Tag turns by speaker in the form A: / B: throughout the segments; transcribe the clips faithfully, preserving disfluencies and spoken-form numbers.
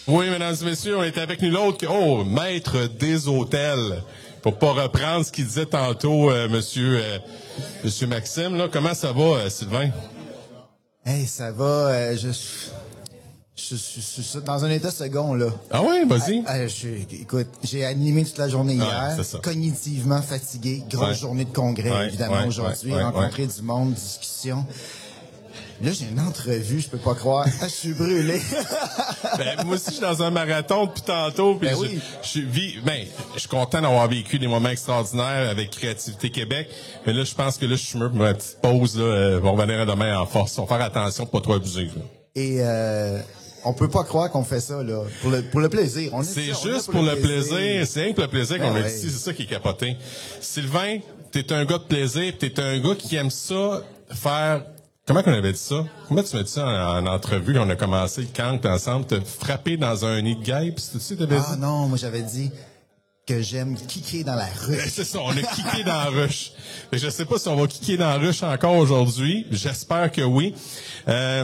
A: Oui, mesdames et messieurs, on est avec nous l'autre que, oh, maître des hôtels. Pour pas reprendre ce qu'il disait tantôt, euh, monsieur, euh, monsieur Maxime, là. Comment ça va, euh, Sylvain?
B: Hey, ça va, euh, je, je, je, je suis dans un état second, là.
A: Ah oui, vas-y.
B: Ah, ah, je, écoute, j'ai animé toute la journée hier,
A: c'est ça.
B: cognitivement fatigué, grosse
A: Ouais.
B: journée de congrès,
A: Ouais,
B: évidemment,
A: ouais,
B: aujourd'hui,
A: ouais, ouais,
B: rencontrer du monde, discussion. Là, j'ai une entrevue, je peux pas croire. Ah, je suis brûlé.
A: Ben, moi aussi, je suis dans un marathon depuis tantôt. Puis
B: Ben
A: je,
B: oui.
A: je suis vi- ben, je suis content d'avoir vécu des moments extraordinaires avec Créativité Québec. Mais là, je pense que là, je suis mieux pour ma petite pause. Là, euh, on va revenir demain en force. On va faire attention pour pas trop abuser. Là.
B: Et euh, on peut pas croire qu'on fait ça, là, pour le, pour le plaisir. On est
A: C'est
B: ça, on est
A: juste pour le plaisir. C'est rien que le plaisir qu'on
B: Ben
A: a
B: ouais.
A: ici. C'est ça qui est capoté. Sylvain, t'es un gars de plaisir. T'es un gars qui aime ça faire... Comment qu'on avait dit ça? Comment tu m'as dit ça en, en entrevue? On a commencé le camp ensemble, te frapper dans un nid de guêpe. C'est ça que t'avais
B: Ah
A: dit?
B: non, moi j'avais dit que j'aime kicker dans la rue.
A: Ben, c'est ça, on a kické dans la ruche. Mais je sais pas si on va kicker dans la ruche encore aujourd'hui. J'espère que oui. Euh,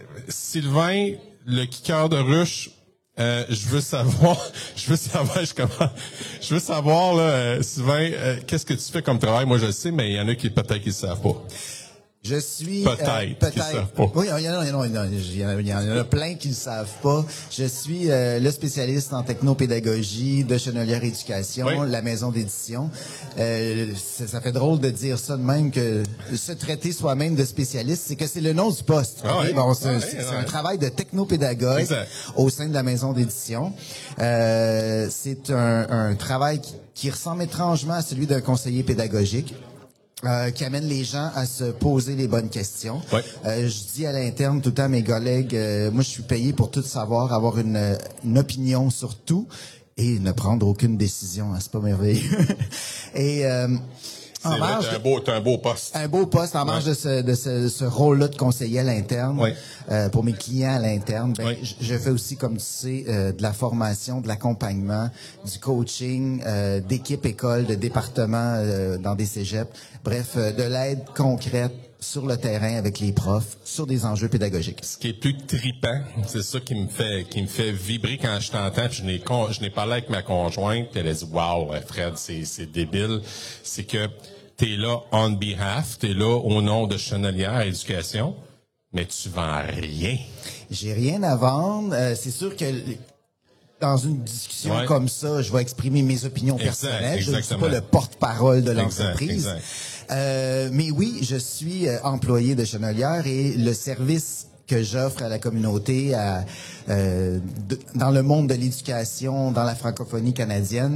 A: Sylvain, le kicker de ruche, euh, je veux savoir, je veux savoir, je commence, je veux savoir, là, euh, Sylvain, euh, qu'est-ce que tu fais comme travail? Moi, je le sais, mais il y en a qui peut-être qui le savent pas.
B: Je suis
A: Peut-être
B: euh,
A: qu'ils
B: peut-être.
A: savent pas.
B: Oui, il y en a, il y en a, il y en a, il y en a, il y en a plein qui ne savent pas. Je suis euh, le spécialiste en technopédagogie de Chenelière Éducation,
A: Oui.
B: la maison d'édition. Euh, ça, ça fait drôle de dire ça de même que se traiter soi-même de spécialiste, c'est que c'est le nom du poste.
A: Ah
B: ok?
A: oui.
B: Bon, c'est
A: Ah oui,
B: c'est-
A: ah
B: c'est un
A: oui.
B: travail de technopédagogue
A: Exact.
B: au sein de la maison d'édition. Euh, c'est un, un travail qui, qui ressemble étrangement à celui d'un conseiller pédagogique. Euh, qui amène les gens à se poser les bonnes questions.
A: Ouais.
B: Euh, je dis à l'interne tout le temps à mes collègues, euh, moi je suis payé pour tout savoir, avoir une, une opinion sur tout et ne prendre aucune décision. Hein, c'est pas merveilleux. et euh, en
A: C'est vrai,
B: marge
A: t'as un
B: de-
A: beau, t'as un beau poste.
B: un beau poste en marge
A: Ouais.
B: de ce, de ce, ce rôle-là de conseiller à l'interne,
A: Ouais.
B: euh, pour mes clients à l'interne. Ben,
A: Ouais.
B: je, je fais aussi, comme tu sais, euh, de la formation, de l'accompagnement, du coaching, euh, d'équipe école, de département euh, dans des cégeps. Bref, euh, de l'aide concrète sur le terrain avec les profs sur des enjeux pédagogiques.
A: Ce qui est plus tripant, c'est ça qui me fait qui me fait vibrer quand je t'entends. Puis je n'ai con- je n'ai parlé avec ma conjointe, puis elle a dit waouh, Fred, c'est c'est débile. C'est que t'es là on behalf, t'es là au nom de Chenelière Éducation, mais tu vends rien.
B: J'ai rien à vendre. Euh, c'est sûr que l- dans une discussion
A: Ouais.
B: comme ça, je vais exprimer mes opinions
A: Exact,
B: personnelles. Je ne suis
A: exactement.
B: pas le porte-parole de
A: Exact,
B: l'entreprise.
A: exact.
B: Euh, mais oui, je suis euh, employé de Chenelière et le service que j'offre à la communauté à, euh, de- dans le monde de l'éducation, dans la francophonie canadienne,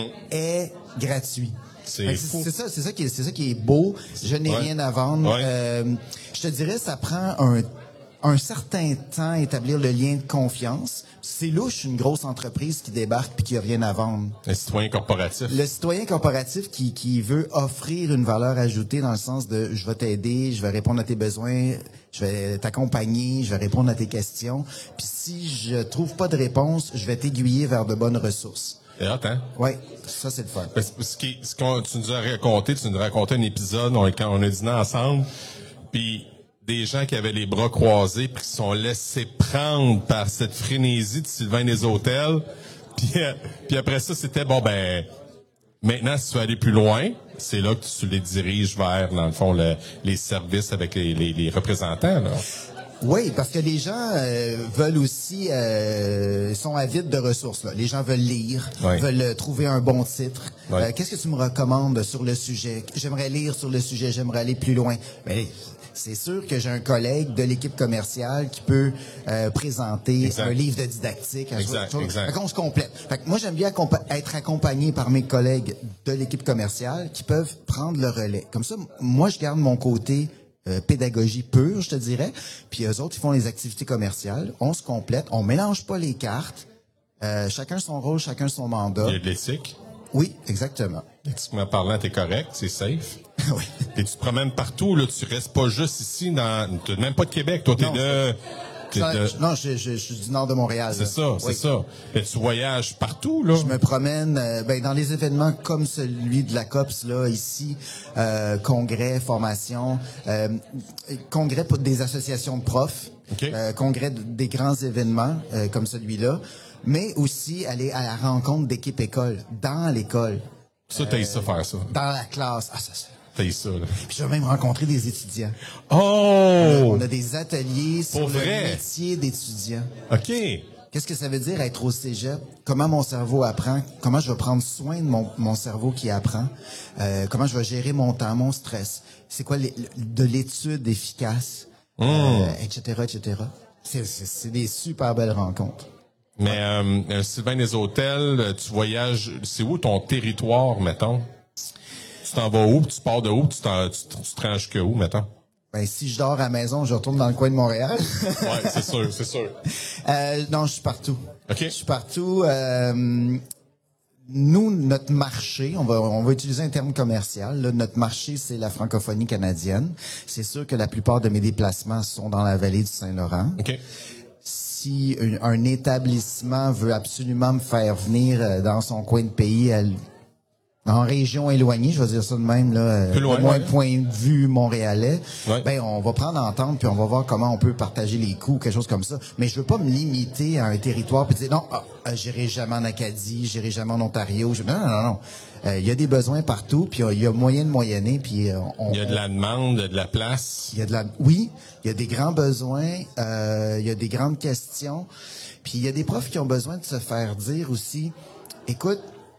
B: est gratuit.
A: C'est
B: Fait que
A: fou.
B: C'est ça, c'est ça qui est, c'est ça qui est beau. Je n'ai
A: Ouais.
B: rien à vendre.
A: Ouais.
B: Euh, je te dirais, ça prend un, un certain temps à établir le lien de confiance. C'est louche, une grosse entreprise qui débarque puis qui a rien à vendre.
A: Un citoyen corporatif.
B: Le citoyen corporatif qui, qui veut offrir une valeur ajoutée dans le sens de je vais t'aider, je vais répondre à tes besoins, je vais t'accompagner, je vais répondre à tes questions. Puis si je trouve pas de réponse, je vais t'aiguiller vers de bonnes ressources.
A: Et attends.
B: Oui, ça c'est le fun.
A: Parce que ce qui, ce qu'on, tu nous as raconté, tu nous as raconté un épisode, on, quand on a dîné ensemble, puis des gens qui avaient les bras croisés, puis qui se sont laissés prendre par cette frénésie de Sylvain des Hôtels. Puis, euh, puis après ça, c'était, bon, ben, maintenant, si tu veux aller plus loin, c'est là que tu les diriges vers, dans le fond, le- les services avec les, les, les représentants, là.
B: Oui, parce que les gens euh, veulent aussi, euh, sont avides de ressources. Là. Les gens veulent lire,
A: Ouais.
B: veulent euh, trouver un bon titre.
A: Ouais.
B: Euh, Qu'est-ce que tu me recommandes sur le sujet? J'aimerais lire sur le sujet, j'aimerais aller plus loin. Mais c'est sûr que j'ai un collègue de l'équipe commerciale qui peut euh, présenter
A: Exact.
B: un livre de didactique. à
A: Exact,
B: chose.
A: exact.
B: Fait qu'on se complète. Fait que moi, j'aime bien accompa- être accompagné par mes collègues de l'équipe commerciale qui peuvent prendre le relais. Comme ça, m- moi, je garde mon côté euh, pédagogie pure, je te dirais. Puis eux autres, ils font les activités commerciales. On se complète. On mélange pas les cartes. Euh, chacun son rôle, chacun son mandat.
A: Il y a de l'éthique.
B: Oui, exactement.
A: Éthiquement parlant, t'es correct, c'est safe.
B: oui.
A: Et tu te promènes partout, là, tu restes pas juste ici dans, t'es même pas de Québec, toi, t'es
B: Non,
A: de, t'es
B: Ça,
A: de,
B: je- non, je, je- je suis du nord de Montréal.
A: c'est
B: là.
A: ça, c'est
B: Oui.
A: ça. Et tu voyages partout, là.
B: Je me promène euh, ben, dans les événements comme celui de la COPS, là, ici, euh, congrès, formation, euh, congrès pour des associations de profs,
A: OK.
B: euh, congrès de- des grands événements euh, comme celui-là. mais aussi aller à la rencontre d'équipe école, dans l'école.
A: Ça, t'as eu ça faire ça.
B: Dans la classe. Ah, ça, ça.
A: T'as eu ça, là.
B: Puis je vais même rencontrer des étudiants.
A: Oh!
B: On a des ateliers sur
A: Pour
B: le
A: vrai?
B: métier d'étudiant.
A: OK.
B: Qu'est-ce que ça veut dire être au cégep? Comment mon cerveau apprend? Comment je vais prendre soin de mon, mon cerveau qui apprend? Euh, comment je vais gérer mon temps, mon stress? C'est quoi les, de l'étude efficace?
A: Mm.
B: Euh, et cetera, et cetera. C'est, c'est, c'est des super belles rencontres.
A: Mais euh, euh, Sylvain des Hôtels, tu voyages... C'est où ton territoire, mettons? Tu t'en vas où? Tu pars de où? Tu, t'en, tu, tu te rends jusqu'à où, mettons?
B: Ben, si je dors à la maison, je retourne dans le coin de Montréal.
A: Ouais, c'est sûr, c'est sûr.
B: Euh, non, je suis partout.
A: OK.
B: Je suis partout. Euh, nous, notre marché, on va, on va utiliser un terme commercial. Là, notre marché, c'est la francophonie canadienne. C'est sûr que la plupart de mes déplacements sont dans la vallée du Saint-Laurent.
A: OK.
B: Si un, un établissement veut absolument me faire venir euh, dans son coin de pays, elle, en région éloignée, je vais dire ça de même, là, euh,
A: Plus loin,
B: au moins
A: ouais.
B: point de vue montréalais,
A: Ouais.
B: ben on va prendre entente puis on va voir comment on peut partager les coûts, quelque chose comme ça. Mais je veux pas me limiter à un territoire puis dire non, ah, euh, j'irai jamais en Acadie, j'irai jamais en Ontario. Je... Non, non, non, non. Euh, Il y a des besoins partout puis il y a moyen de moyenner puis euh, on,
A: Il y a de la demande, de la place.
B: il y a de la, oui, il y a des grands besoins, euh, il y a des grandes questions, puis il y a des profs qui ont besoin de se faire dire aussi, écoute,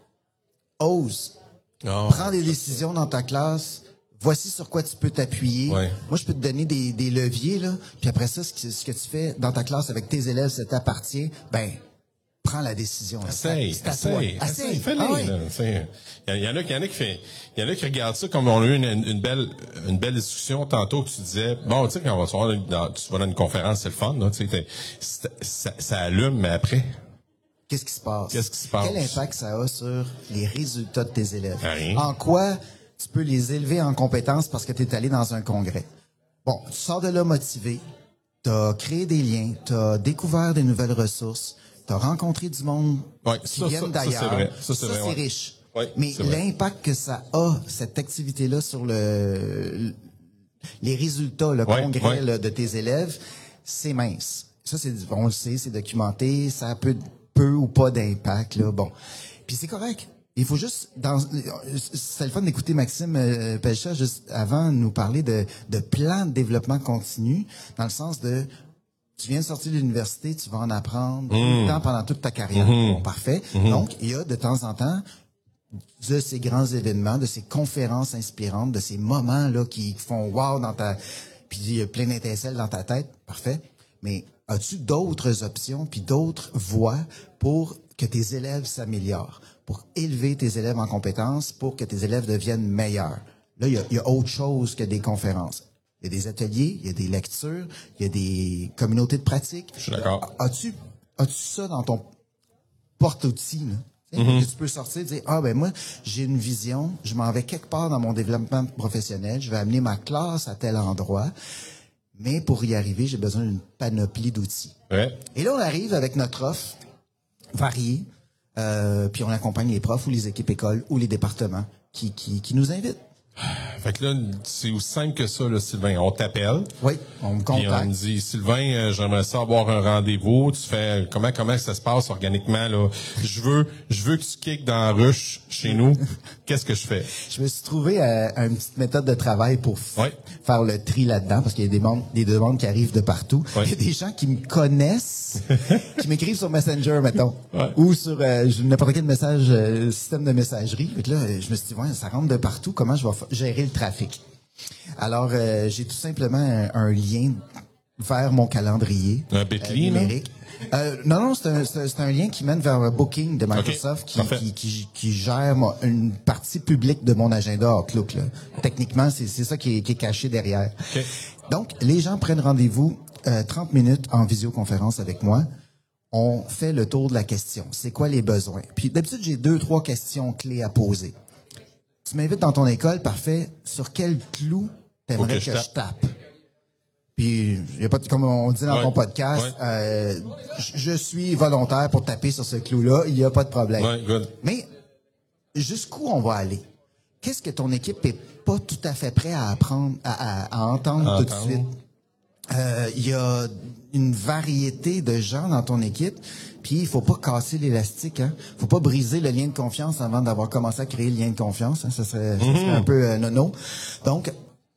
B: ose,
A: Oh.
B: prends des décisions dans ta classe, voici sur quoi tu peux t'appuyer.
A: Ouais.
B: Moi, je peux te donner des, des leviers, là, puis après ça, ce que, ce que tu fais dans ta classe avec tes élèves, ça t'appartient, ben, prends la décision.
A: Essaye,
B: C'est à toi.
A: essaye, essaye,
B: Essaye.
A: fais-le,
B: Ah ouais.
A: là, t'sais. Il y, y en a, il y en a qui fait, il y en a qui regardent ça comme on a eu une, une belle, une belle discussion tantôt que tu disais, bon, tu sais, quand on va se voir dans, tu vas dans une conférence, c'est le fun, là, tu sais, ça, ça allume, mais après,
B: Qu'est-ce qui se passe?
A: Qu'est-ce qui se passe?
B: Quel impact ça a sur les résultats de tes élèves?
A: Rien.
B: En quoi tu peux les élever en compétences parce que tu es allé dans un congrès? Bon, tu sors de là motivé, tu as créé des liens, tu as découvert des nouvelles ressources, tu as rencontré du monde
A: Ouais,
B: qui
A: ça,
B: viennent
A: ça, ça,
B: d'ailleurs.
A: c'est vrai. Ça, c'est vrai, ouais.
B: riche.
A: Ouais,
B: Mais
A: c'est vrai.
B: l'impact que ça a, cette activité-là, sur le, les résultats, le
A: Ouais,
B: congrès
A: ouais.
B: là, de tes élèves, c'est mince. Ça, c'est, on le sait, c'est documenté, ça a peu, peu ou pas d'impact, là. Bon. Puis c'est correct. Il faut juste, dans, c'est le fun d'écouter Maxime euh, Pelcha juste avant nous parler de, de plan de développement continu, dans le sens de, tu viens de sortir de l'université, tu vas en apprendre tout le temps pendant toute ta carrière. Bon, parfait. Donc, il y a de temps en temps de ces grands événements, de ces conférences inspirantes, de ces moments là qui font wow dans ta, puis il y a plein d'étincelles dans ta tête, parfait. Mais as-tu d'autres options puis d'autres voies pour que tes élèves s'améliorent, pour élever tes élèves en compétences, pour que tes élèves deviennent meilleurs? Là, il y a, il y a autre chose que des conférences. Il y a des ateliers, il y a des lectures, il y a des communautés de pratique.
A: Je suis d'accord.
B: As-tu, as-tu ça dans ton porte-outils, là? Tu sais,
A: Mm-hmm.
B: que tu peux sortir et dire, ah ben moi, j'ai une vision, je m'en vais quelque part dans mon développement professionnel, je vais amener ma classe à tel endroit, mais pour y arriver, j'ai besoin d'une panoplie d'outils.
A: Ouais.
B: Et là, on arrive avec notre offre variée, euh, puis on accompagne les profs ou les équipes écoles ou les départements qui, qui, qui nous invitent.
A: Fait que là, c'est aussi simple que ça, là, Sylvain. On t'appelle.
B: Oui, on me
A: Puis on me
B: contacte.
A: dit, Sylvain, euh, j'aimerais ça avoir un rendez-vous. Tu fais comment comment ça se passe organiquement là Je veux je veux que tu kicks dans la ruche chez nous. Qu'est-ce que je fais
B: Je me suis trouvé euh, une petite méthode de travail pour f-
A: Ouais.
B: faire le tri là-dedans, parce qu'il y a des demandes, des demandes qui arrivent de partout.
A: Ouais.
B: Il y a des gens qui me connaissent, qui m'écrivent sur Messenger, mettons,
A: Ouais.
B: ou sur euh, n'importe quel message, euh, système de messagerie. Fait que là, je me suis dit, ouais, ça rentre de partout, comment je vais fa- gérer le trafic? Alors, euh, j'ai tout simplement un, un lien vers mon calendrier
A: Un Bitly, là?
B: numérique. Euh, non, non, c'est un, c'est un- c'est un lien qui mène vers un Booking de Microsoft
A: Ok,
B: qui,
A: parfait.
B: qui, qui, qui gère mon- une partie publique de mon agenda Outlook. Là. Techniquement, c'est c'est ça qui est, qui est caché derrière.
A: Ok.
B: Donc, les gens prennent rendez-vous euh, trente minutes en visioconférence avec moi. On fait le tour de la question. C'est quoi les besoins? Puis d'habitude, j'ai deux, trois questions clés à poser. Tu m'invites dans ton école, parfait. Sur quel clou t'aimerais
A: Faut
B: que,
A: que je
B: je
A: tape.
B: tape? Puis, y a pas de- comme on dit dans
A: Ouais.
B: ton podcast,
A: Ouais.
B: euh, je je suis volontaire pour taper sur ce clou-là, il n'y a pas de problème.
A: Ouais, good.
B: Mais jusqu'où on va aller? Qu'est-ce que ton équipe est pas tout à fait prêt à apprendre, à, à- à entendre
A: À
B: tout de
A: entendre.
B: suite? Euh, il y a une variété de gens dans ton équipe, puis il faut pas casser l'élastique, hein. Faut pas briser le lien de confiance avant d'avoir commencé à créer le lien de confiance, hein. Ça serait, ça serait un peu euh, nono. Donc,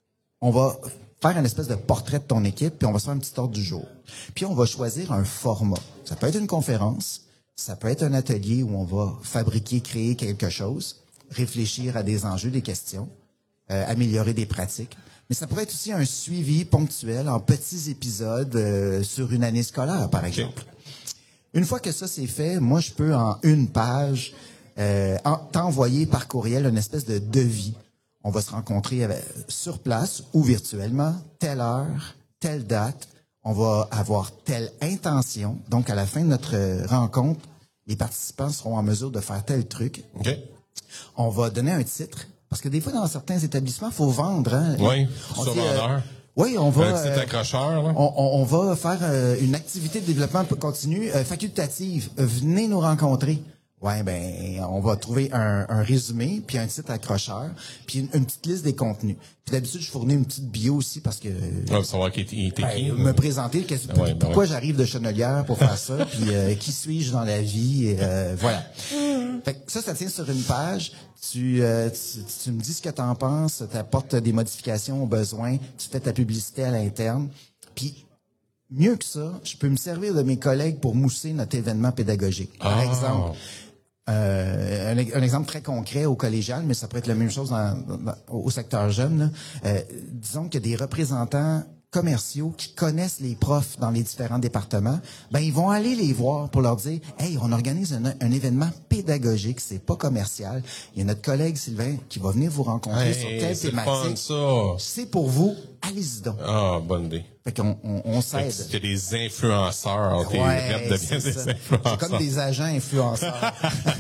B: on va faire une espèce de portrait de ton équipe, puis on va se faire un petit ordre du jour. Puis on va choisir un format. Ça peut être une conférence, ça peut être un atelier où on va fabriquer, créer quelque chose, réfléchir à des enjeux, des questions, euh, améliorer des pratiques. Mais ça pourrait être aussi un suivi ponctuel en petits épisodes euh, sur une année scolaire, par exemple. Okay. Une fois que ça c'est fait, moi je peux en une page euh, en, t'envoyer par courriel une espèce de devis. On va se rencontrer avec, sur place ou virtuellement, telle heure, telle date. On va avoir telle intention. Donc, à la fin de notre rencontre, les participants seront en mesure de faire tel truc.
A: Okay.
B: On va donner un titre. Parce que des fois, dans certains établissements, il faut vendre. Hein?
A: Oui, sur vendeur. Euh,
B: oui, on va...
A: Un petit accrocheur. Là.
B: On, on, on va faire euh, une activité de développement continu euh, facultative. Venez nous rencontrer. Ouais, ben, on va trouver un, un résumé, puis un titre accrocheur, puis une, une petite liste des contenus. Puis d'habitude, je fournis une petite bio aussi parce que...
A: Ouais, pour savoir qui était
B: ben,
A: qui.
B: Me présenter, qu'est-ce,
A: ben ouais, ben
B: pourquoi
A: ouais.
B: j'arrive de Chenelière pour faire ça, puis euh, qui suis-je dans la vie, et, euh, voilà. Fait que ça, ça tient sur une page. Tu, euh, tu, tu me dis ce que t'en penses, t'apportes des modifications au besoin, tu fais ta publicité à l'interne, puis... Mieux que ça, je peux me servir de mes collègues pour mousser notre événement pédagogique. Par
A: ah.
B: exemple, euh, un, un exemple très concret au collégial, mais ça pourrait être la même chose dans, dans, au secteur jeune. Là. Euh, disons qu'il y a des représentants commerciaux qui connaissent les profs dans les différents départements, ben ils vont aller les voir pour leur dire « Hey, on organise un, un événement pédagogique, c'est pas commercial. Il y a notre collègue Sylvain qui va venir vous rencontrer
A: hey,
B: sur telle
A: c'est
B: thématique.
A: Fun, ça.
B: C'est pour vous, allez-y donc. »
A: Ah, bonne idée.
B: Fait qu'on on, on s'aide.
A: Il y a des influenceurs. Tes
B: ouais,
A: reps deviennent des influenceurs.
B: C'est comme des agents influenceurs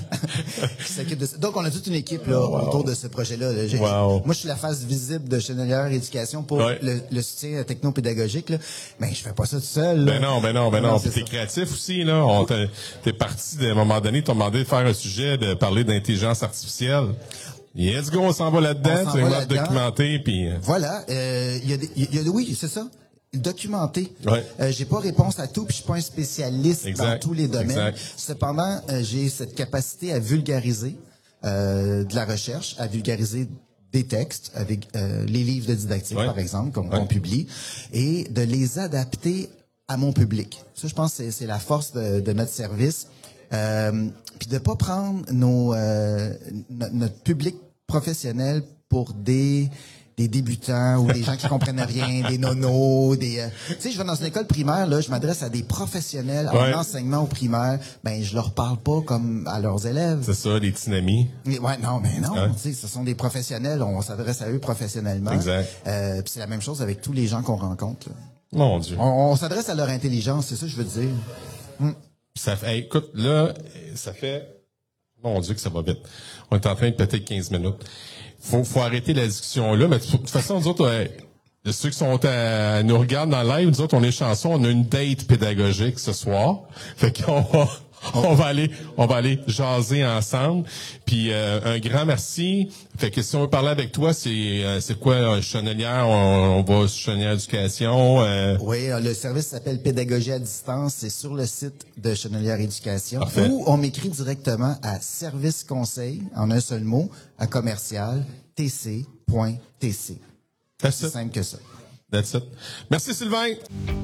B: qui s'occupent de ça. Donc, on a toute une équipe là, wow. autour de ce projet-là. Là.
A: Wow.
B: Moi, je suis la face visible de Chenelière Éducation pour
A: ouais.
B: le, le soutien techno-pédagogique. Là. Mais je fais pas ça tout seul. Là.
A: Ben non, ben non, ben non. non Puis t'es créatif aussi. Là. On t'a, t'es parti à un moment donné, t'as demandé de faire un sujet, de parler d'intelligence artificielle. Let's go, on s'en va là-dedans. Tu vas documenter. Puis...
B: Voilà. Euh, y a des, y a, oui, c'est ça. Documenté.
A: Ouais.
B: Euh, j'ai pas réponse à tout, puis je suis pas un spécialiste
A: exact.
B: dans tous les domaines.
A: Exact.
B: Cependant, euh, j'ai cette capacité à vulgariser euh, de la recherche, à vulgariser des textes avec euh, les livres de didactique, ouais. par exemple, qu'on, ouais. qu'on publie, et de les adapter à mon public. Ça, je pense que c'est, c'est la force de, de notre service. Euh, puis de pas prendre nos euh, no, notre public professionnel pour des des débutants ou des gens qui comprennent rien, des nonos, des... Euh, tu sais, je vais dans une école primaire, là, je m'adresse à des professionnels
A: ouais.
B: en enseignement au primaire, ben je leur parle pas comme à leurs élèves.
A: C'est ça, des petits amis.
B: Ouais, non, mais non,
A: ouais.
B: tu sais, ce sont des professionnels, on s'adresse à eux professionnellement.
A: Exact.
B: Euh, puis c'est la même chose avec tous les gens qu'on rencontre. Là.
A: Mon Dieu.
B: On, on s'adresse à leur intelligence, c'est ça que je veux te dire. Hum.
A: Ça fait, hey, écoute, là, ça fait... Mon Dieu que ça va vite. On est en train de peut-être quinze minutes. Faut, faut arrêter la discussion là, mais de toute façon, nous autres, euh, ceux qui sont à, nous regardent dans le live, nous autres, on est chanceux, on a une date pédagogique ce soir. Fait qu'on va, on va aller, on va aller jaser ensemble. Puis euh, un grand merci. Fait que si on veut parler avec toi, c'est euh, c'est quoi euh, Chenelière? On, on va sur Chenelière Éducation. Euh...
B: Oui, le service s'appelle Pédagogie à distance. C'est sur le site de Chenelière Éducation.
A: Parfait.
B: Ou on m'écrit directement à service conseil, en un seul mot, à commercial t c point t c.
A: C'est
B: simple que ça.
A: That's it. Merci Sylvain.